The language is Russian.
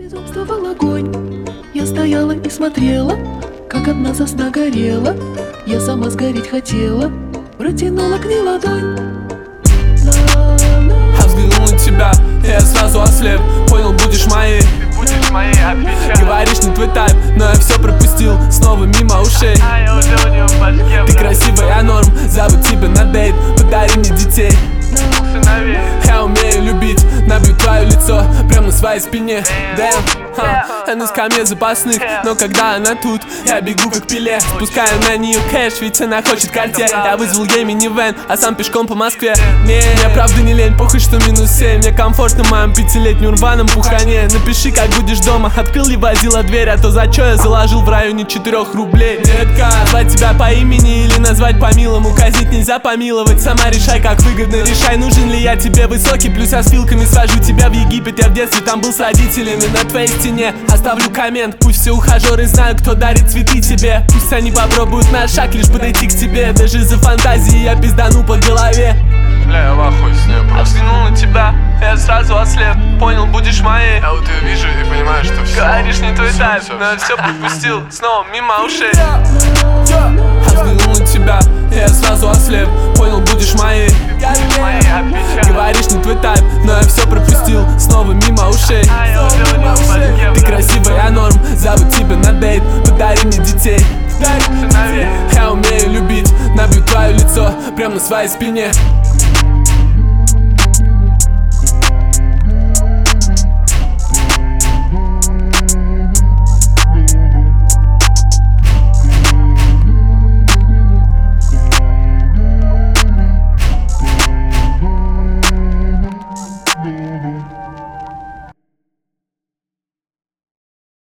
Безумствовал огонь. Я стояла и смотрела, как одна сосна горела. Я сама сгореть хотела, протянула к ней ладонь. Я взглянул на тебя, и я сразу ослеп. Понял, будешь моей. Ты будешь моей, отвечаю. Говоришь, не твой тайп, но я все пропустил, снова мимо ушей. А я уже у него в башке. Ты красивая, норм, зовут тебя на дейт. Подари мне детей. Сыновей. Я умею любить, набью твое лицо прямо на своей спине. Дэм, я на скамье запасных, но когда она тут, я бегу как Пеле. Спускаю на нее кэш, ведь она хочет карте. Я вызвал ей минивэн, а сам пешком по Москве. Мне правда не лень, похуй, что -7. Мне комфортно в моем пятилетнем рваном пухане. Напиши, как будешь дома, открыл ли водила дверь, а то за чё я заложил в районе 4 рублей. Детка, назвать тебя по имени или назвать по-милому. Казнить нельзя помиловать, сама решай, как выгодно. Решай, нужен ли я тебе высокий, плюс я с вилками свожу тебя в Египет. Я в детстве там был с родителями, на твоей стене оставлю коммент. Пусть все ухажеры знают, кто дарит цветы тебе. Пусть они попробуют на шаг, лишь подойти к тебе. Даже за фантазии я пиздану по голове. Бля, я в ахуе с нее просто. Взглянул на тебя, я сразу ослеп. Понял, будешь моей. Я вот ее вижу и понимаю, что все. Говоришь, не твой тайп, но я все пропустил, снова мимо ушей. Я взглянул на тебя, я сразу ослеп. Понял, будешь моей. Моей, отвечаю. Говоришь, не твой тайп, но я все пропустил, снова мимо ушей. А я уже у него в башке. Ты красивая, норм, зовут тебя на дейт. Подари мне детей. Сыновей. Я умею любить, набью твое лицо прямо на своей спине.